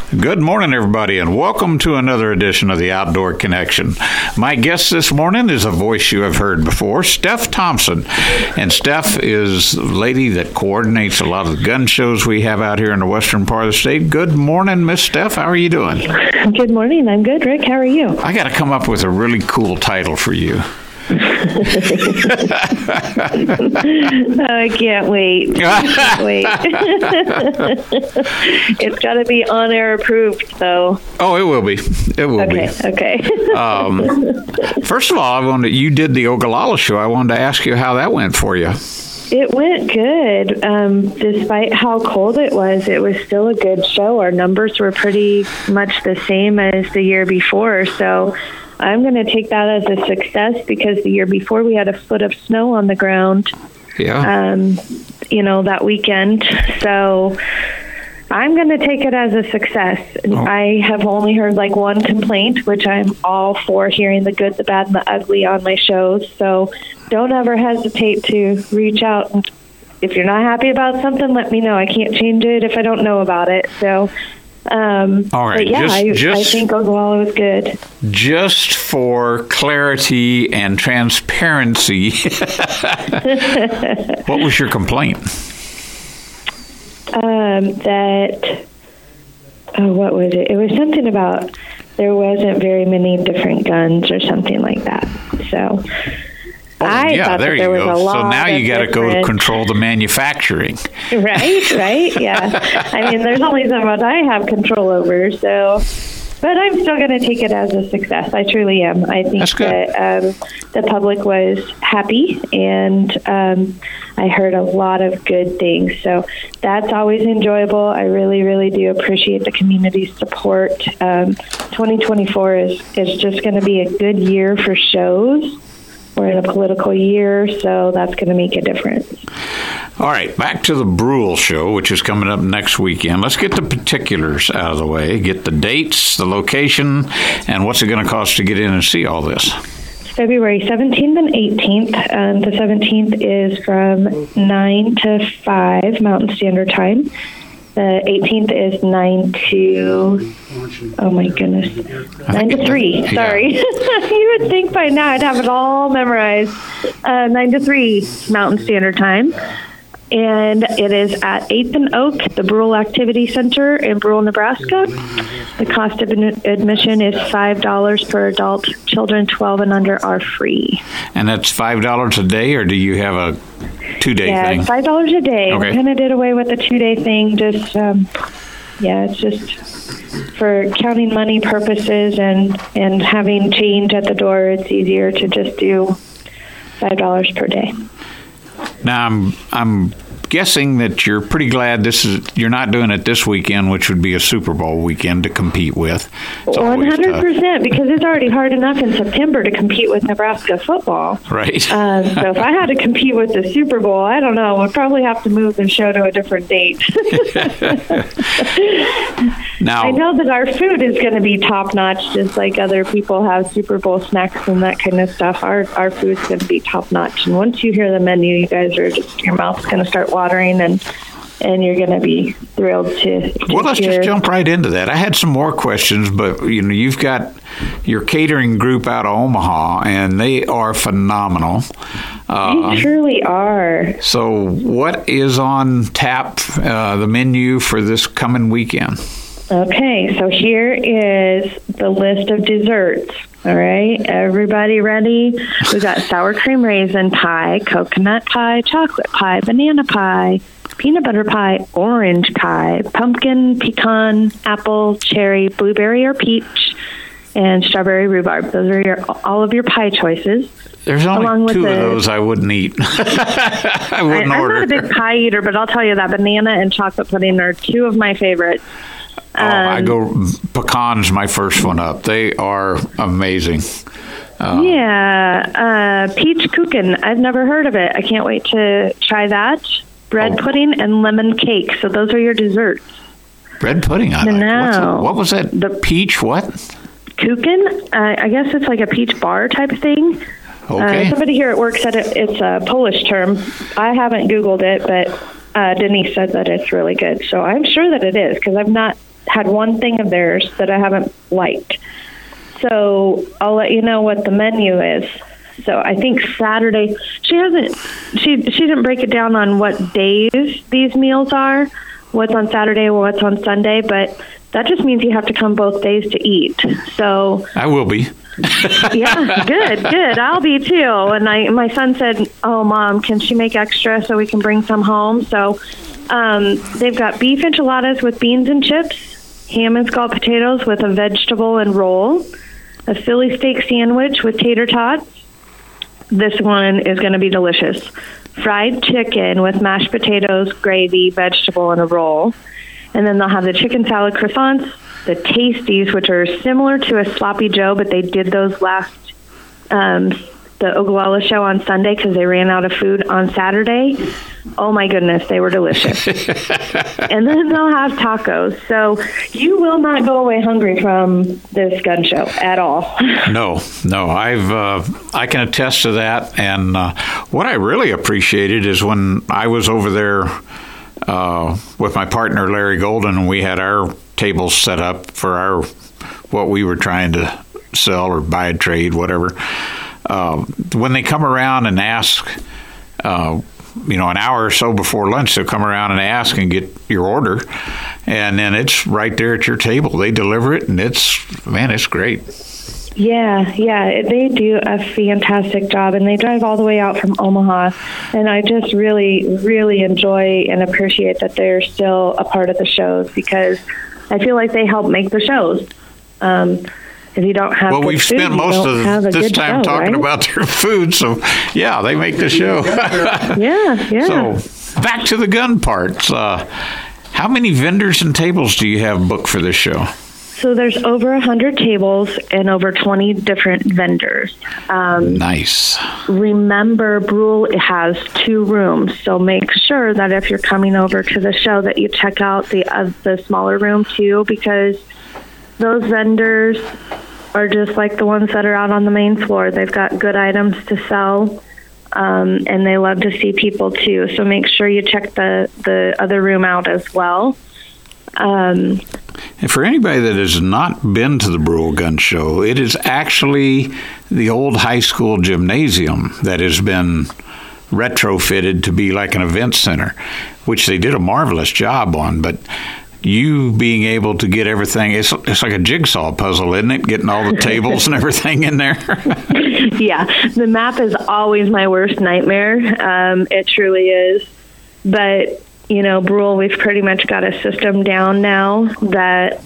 Good morning, everybody, and welcome to another edition of the Outdoor Connection. My guest this morning is a voice you have heard before, Steph Thompson. And Steph is the lady that coordinates a lot of the gun shows we have out here in the western part of the state. Good morning, Miss Steph. How are you doing? Good morning. I'm good, Rick. How are you? I got to come up with a really cool title for you. I can't wait. It's got to be on-air approved, though. Oh, it will be. It will be. Okay. First of all, you did the Ogallala show. I wanted to ask you how that went for you. It went good. Despite how cold it was still a good show. Our numbers were pretty much the same as the year before, so I'm going to take that as a success because the year before we had a foot of snow on the ground. Yeah. That weekend. So I'm going to take it as a success. Oh. I have only heard one complaint, which I'm all for hearing the good, the bad, and the ugly on my shows. So don't ever hesitate to reach out. And if you're not happy about something, let me know. I can't change it if I don't know about it. So all right. Yeah, I think Ogallala was good. Just for clarity and transparency, what was your complaint? What was it? It was something about there wasn't very many different guns or something like that. So I thought there was a lot. So now you got to go control the manufacturing. Right, yeah. I mean, there's only so much I have control over, so. But I'm still going to take it as a success. I truly am. I think that the public was happy, and I heard a lot of good things. So that's always enjoyable. I really, really do appreciate the community's support. 2024 is just going to be a good year for shows. We're in a political year, so that's going to make a difference. All right, back to the Brule show, which is coming up next weekend. Let's get the particulars out of the way, get the dates, the location, and what's it going to cost to get in and see all this. February 17th and 18th. The 17th is from 9 to 5 Mountain Standard Time. The 18th is 9 to, oh my goodness, 9 to 3, sorry. Yeah. You would think by now I'd have it all memorized. 9 to 3 Mountain Standard Time. And it is at 8th and Oak, the Brule Activity Center in Brule, Nebraska. The cost of admission is $5 per adult. Children 12 and under are free. And that's $5 a day, or do you have a 2-day thing? Yeah, $5 a day. Okay. We kind of did away with the 2-day thing. Just, it's just for counting money purposes and having change at the door. It's easier to just do $5 per day. Now, I'm guessing that you're pretty glad you're not doing it this weekend, which would be a Super Bowl weekend to compete with. 100%, because it's already hard enough in September to compete with Nebraska football. Right. So if I had to compete with the Super Bowl, I don't know. We'd probably have to move the show to a different date. Now, I know that our food is going to be top-notch, just like other people have Super Bowl snacks and that kind of stuff. Our food's going to be top-notch. And once you hear the menu, you guys are your mouth's going to start watering, and you're going to be thrilled to well, let's just jump right into that. I had some more questions, but you've got your catering group out of Omaha, and they are phenomenal. They truly are. So what is on tap, the menu for this coming weekend? Okay, so here is the list of desserts. All right, everybody ready? We got sour cream raisin pie, coconut pie, chocolate pie, banana pie, peanut butter pie, orange pie, pumpkin, pecan, apple, cherry, blueberry or peach, and strawberry rhubarb. Those are all of your pie choices. There's only two of those I wouldn't eat. I wouldn't order. I'm not a big pie eater, but I'll tell you that banana and chocolate pudding are two of my favorites. I go pecans, my first one up. They are amazing. Peach kuchen. I've never heard of it. I can't wait to try that. Bread pudding and lemon cake. So those are your desserts. Bread pudding. What was that? The peach what? Kuchen. I guess it's like a peach bar type thing. Okay. Somebody here at work said it's a Polish term. I haven't Googled it, but Denise said that it's really good. So I'm sure that it is because I've not had one thing of theirs that I haven't liked. So I'll let you know what the menu is. So I think Saturday, she didn't break it down on what days these meals are, what's on Saturday or what's on Sunday, but that just means you have to come both days to eat. So I will be. Yeah, good. I'll be too. And my son said, "Oh, Mom, can she make extra so we can bring some home?" So they've got beef enchiladas with beans and chips, ham and scalloped potatoes with a vegetable and roll, a Philly steak sandwich with tater tots. This one is going to be delicious. Fried chicken with mashed potatoes, gravy, vegetable, and a roll. And then they'll have the chicken salad croissants, the Tasties, which are similar to a Sloppy Joe, but they did those last, the Ogallala show on Sunday because they ran out of food on Saturday. Oh my goodness, they were delicious. And then they'll have tacos. So you will not go away hungry from this gun show at all. No, I can attest to that. And what I really appreciated is when I was over there with my partner Larry Golden, and we had our tables set up for what we were trying to sell or buy a trade, whatever. When they come around and ask, an hour or so before lunch, they'll come around and ask and get your order, and then it's right there at your table. They deliver it, and it's great. Yeah, they do a fantastic job, and they drive all the way out from Omaha, and I just really, really enjoy and appreciate that they're still a part of the shows because I feel like they help make the shows. If you don't have we've spent most of this time talking about their food, so yeah, they make the show. Yeah. So back to the gun parts. How many vendors and tables do you have booked for this show? So there's over 100 tables and over 20 different vendors. Nice. Remember, Brule has 2 rooms, so make sure that if you're coming over to the show that you check out the smaller room too, because those vendors are just like the ones that are out on the main floor. They've got good items to sell, and they love to see people too. So make sure you check the other room out as well. And for anybody that has not been to the Brule Gun Show, it is actually the old high school gymnasium that has been retrofitted to be like an event center, which they did a marvelous job on. But you being able to get everything, it's like a jigsaw puzzle, isn't it? Getting all the tables and everything in there. Yeah, the map is always my worst nightmare. It truly is. But Brule, we've pretty much got a system down now that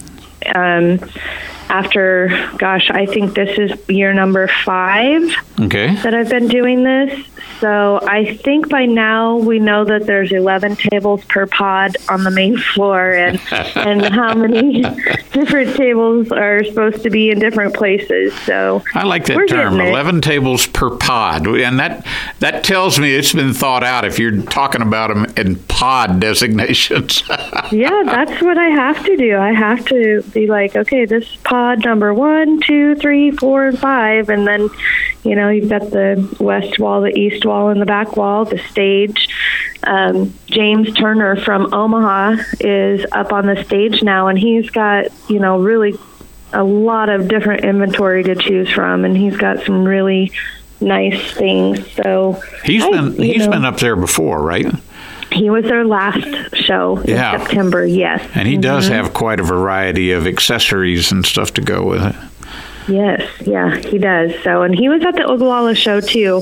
after, I think this is year number 5 that I've been doing this. So I think by now we know that there's 11 tables per pod on the main floor and how many different tables are supposed to be in different places. So I like that term, 11 tables per pod. And that tells me it's been thought out if you're talking about them in pod designations. Yeah, that's what I have to do. I have to be like, okay, this is pod number 1, 2, 3, 4, and 5. And then, you've got the west wall, the east wall, and the back wall, the stage. James Turner from Omaha is up on the stage now, and he's got, really a lot of different inventory to choose from, and he's got some really nice things. So he's been up there before, right? He was their last show in September, yes. And he does have quite a variety of accessories and stuff to go with it. Yes, yeah, he does. So, and he was at the Ogallala show too.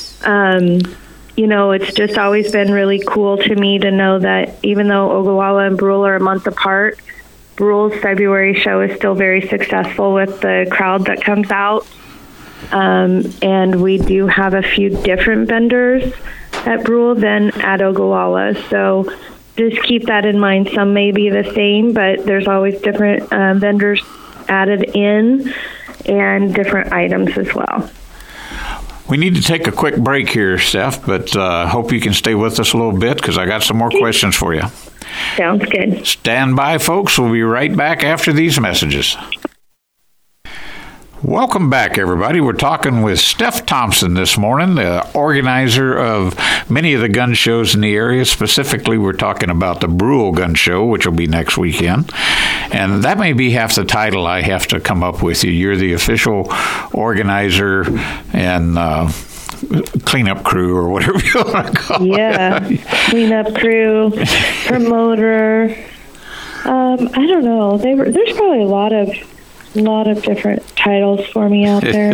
It's just always been really cool to me to know that even though Ogallala and Brule are a month apart, Brule's February show is still very successful with the crowd that comes out. And we do have a few different vendors at Brule than at Ogallala. So just keep that in mind. Some may be the same, but there's always different vendors added in and different items as well. We need to take a quick break here, Steph, but hope you can stay with us a little bit because I got some more questions for you. Sounds good. Stand by, folks. We'll be right back after these messages. Welcome back, everybody. We're talking with Steph Thompson this morning, the organizer of many of the gun shows in the area. Specifically, we're talking about the Brule Gun Show, which will be next weekend. And that may be half the title I have to come up with you. You're the official organizer and cleanup crew, or whatever you want to call it. Yeah, cleanup crew, promoter. I don't know. There's probably a lot of different titles for me out there.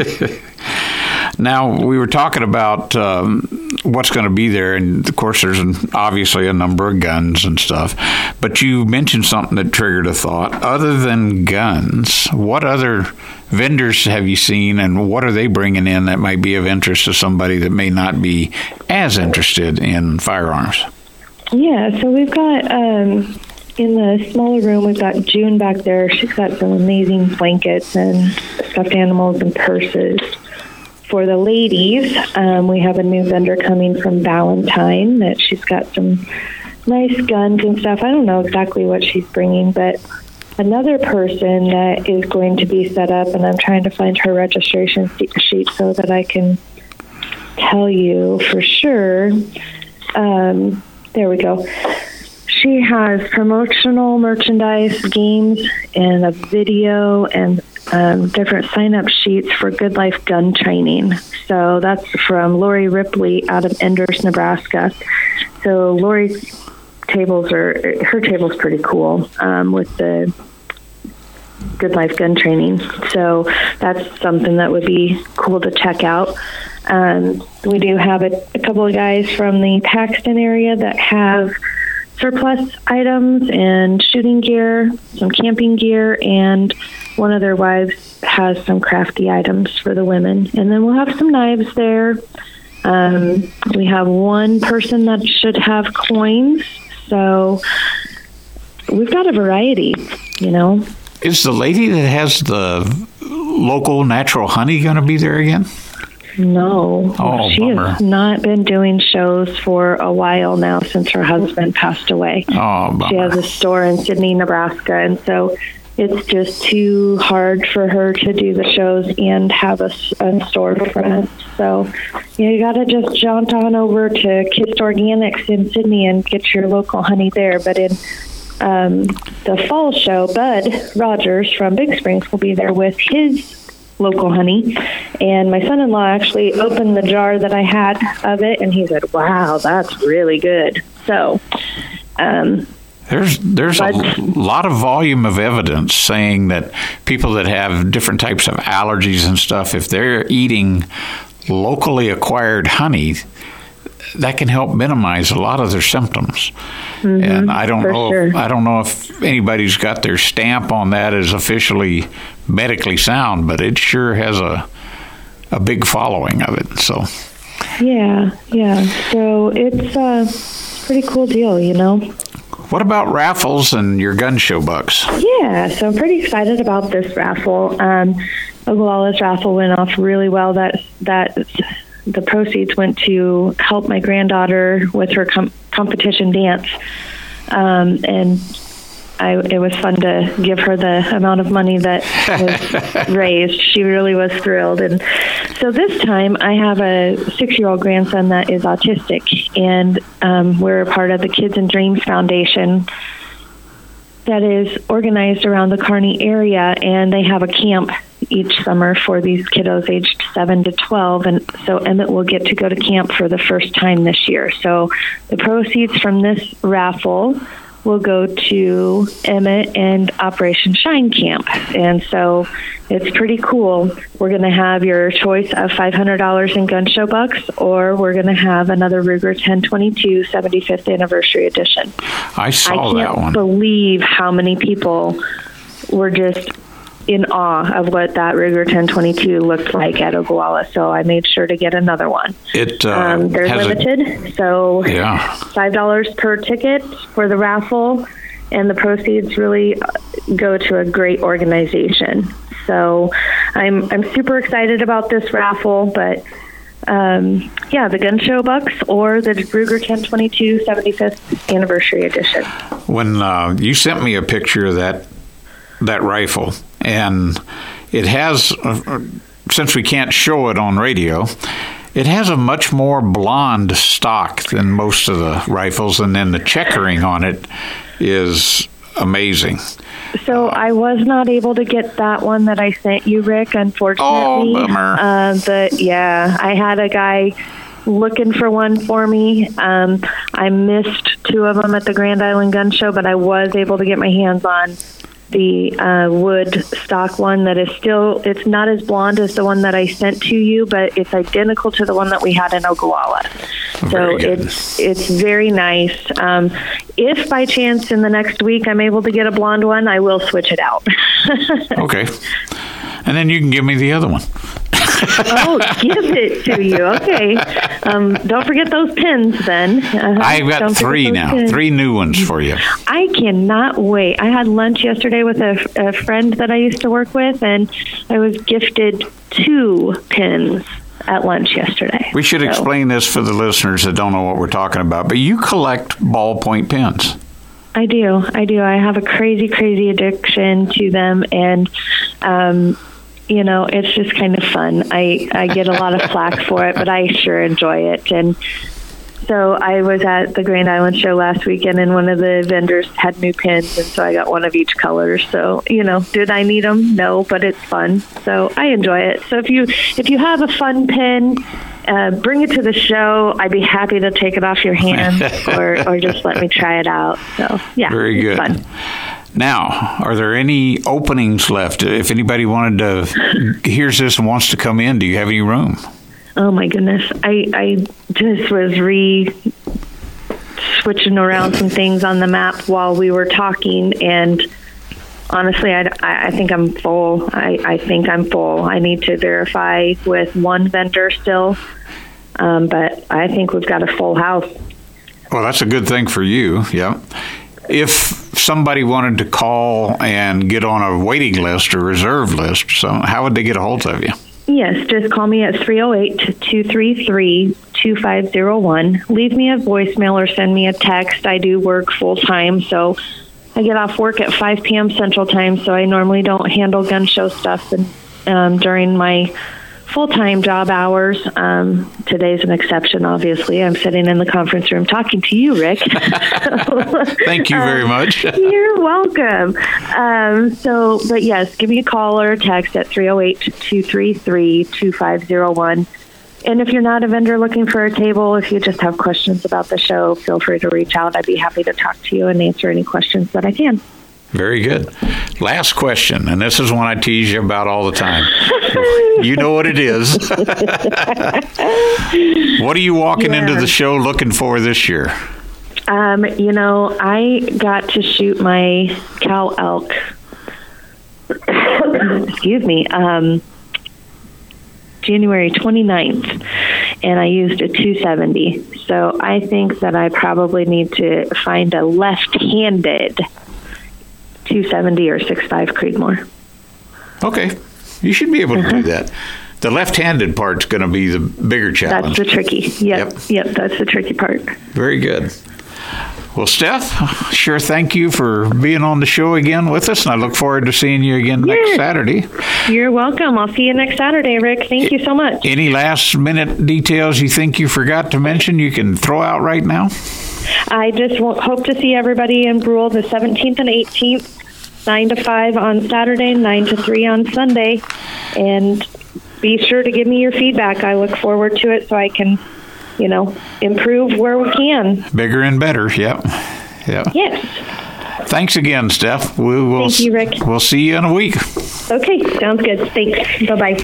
Now, we were talking about what's going to be there, and of course there's obviously a number of guns and stuff, but you mentioned something that triggered a thought. Other than guns, what other vendors have you seen, and what are they bringing in that might be of interest to somebody that may not be as interested in firearms? Yeah, so we've got... in the smaller room, we've got June back there. She's got some amazing blankets and stuffed animals and purses. For the ladies, we have a new vendor coming from Valentine that she's got some nice guns and stuff. I don't know exactly what she's bringing, but another person that is going to be set up, and I'm trying to find her registration sheet so that I can tell you for sure. There we go. She has promotional merchandise, games, and a video and different sign-up sheets for Good Life gun training. So that's from Lori Ripley out of Enders, Nebraska. So Lori's her table's pretty cool with the Good Life gun training. So that's something that would be cool to check out. We do have a couple of guys from the Paxton area that have surplus items and shooting gear, some camping gear, and one of their wives has some crafty items for the women. And then we'll have some knives there. We have one person that should have coins. So we've got a variety, you know. Is the lady that has the local natural honey going to be there again? No, she bummer. has not been doing shows for a while now since her husband passed away. Oh, bummer. She has a store in Sidney, Nebraska, and so it's just too hard for her to do the shows and have a store for us. So you got to just jaunt on over to Kist Organics in Sidney and get your local honey there. But in the fall show, Bud Rogers from Big Springs will be there with his local honey, and my son-in-law actually opened the jar that I had of it, and he said, "Wow, that's really good." So there's a lot of volume of evidence saying that people that have different types of allergies and stuff, if they're eating locally acquired honey, that can help minimize a lot of their symptoms. Mm-hmm, and I don't know if anybody's got their stamp on that as officially medically sound, but it sure has a big following of it. So yeah. So it's a pretty cool deal, you know. What about raffles and your gun show bucks? Yeah, so I'm pretty excited about this raffle. Ogallala's raffle went off really well. That the proceeds went to help my granddaughter with her competition dance. And it was fun to give her the amount of money that was raised. She really was thrilled. And so this time I have a 6-year-old grandson that is autistic, and we're a part of the Kids and Dreams Foundation that is organized around the Kearney area, and they have a camp each summer for these kiddos aged 7 to 12. And so Emmett will get to go to camp for the first time this year. So the proceeds from this raffle will go to Emmett and Operation Shine Camp. And so it's pretty cool. We're going to have your choice of $500 in gun show bucks, or we're going to have another Ruger 1022 75th anniversary edition. I saw that one. I can't believe how many people were just in awe of what that Ruger 1022 looked like at Ogallala, so I made sure to get another one. They're limited, so $5 per ticket for the raffle, and the proceeds really go to a great organization. So I'm super excited about this raffle, but the gun show bucks or the Ruger 1022 75th anniversary edition. When you sent me a picture of that rifle, and it has, since we can't show it on radio, it has a much more blonde stock than most of the rifles, and then the checkering on it is amazing. So I was not able to get that one that I sent you, Rick, unfortunately. Oh, bummer. But yeah, I had a guy looking for one for me. I missed 2 of them at the Grand Island Gun Show, but I was able to get my hands on the wood stock one that is still, it's not as blonde as the one that I sent to you, but it's identical to the one that we had in Ogallala. So it's very nice. If by chance in the next week I'm able to get a blonde one, I will switch it out. Okay. And then you can give me the other one. Oh, give it to you. Okay. Don't forget those pins then. I've got 3 now. Pins. 3 new ones for you. I cannot wait. I had lunch yesterday with a friend that I used to work with, and I was gifted 2 pins at lunch yesterday. We should explain this for the listeners that don't know what we're talking about, but you collect ballpoint pins. I do. I have a crazy, crazy addiction to them, and it's just kind of fun. I get a lot of flack for it, but I sure enjoy it. And so I was at the Grand Island Show last weekend, and one of the vendors had new pins, and so I got one of each color. So, did I need them? No, but it's fun. So I enjoy it. So if you have a fun pin, bring it to the show. I'd be happy to take it off your hands or just let me try it out. So, yeah. Very good. Fun. Now, are there any openings left? If anybody hears this and wants to come in, do you have any room? Oh, my goodness. I just was switching around some things on the map while we were talking, and honestly, I think I'm full. I think I'm full. I need to verify with one vendor still, but I think we've got a full house. Well, that's a good thing for you, yeah. If somebody wanted to call and get on a waiting list or reserve list, so how would they get a hold of you? Yes, just call me at 308-233-2501. Leave me a voicemail or send me a text. I do work full-time, so I get off work at 5 p.m. Central Time, so I normally don't handle gun show stuff during my full-time job hours. Today's an exception, obviously. I'm sitting in the conference room talking to you, Rick. Thank you very much. You're welcome. But yes, give me a call or a text at 308-233-2501. And if you're not a vendor looking for a table, if you just have questions about the show, feel free to reach out. I'd be happy to talk to you and answer any questions that I can. Very good. Last question, and this is one I tease you about all the time. You know what it is. What are you walking into the show looking for this year? I got to shoot my cow elk. Excuse me. January 29th, and I used a 270. So I think that I probably need to find a left-handed 270 or 6.5 Creedmoor. Okay. You should be able to do that. The left-handed part's going to be the bigger challenge. That's the tricky. Yep, that's the tricky part. Very good. Well, Steph, sure thank you for being on the show again with us, and I look forward to seeing you again next Saturday. You're welcome. I'll see you next Saturday, Rick. Thank you so much. Any last-minute details you think you forgot to mention you can throw out right now? I just hope to see everybody in Brule the 17th and 18th, 9 to 5 on Saturday, 9 to 3 on Sunday. And be sure to give me your feedback. I look forward to it so I can, improve where we can. Bigger and better, yep. Yes. Thanks again, Steph. Thank you, Rick. We'll see you in a week. Okay, sounds good. Thanks. Bye-bye.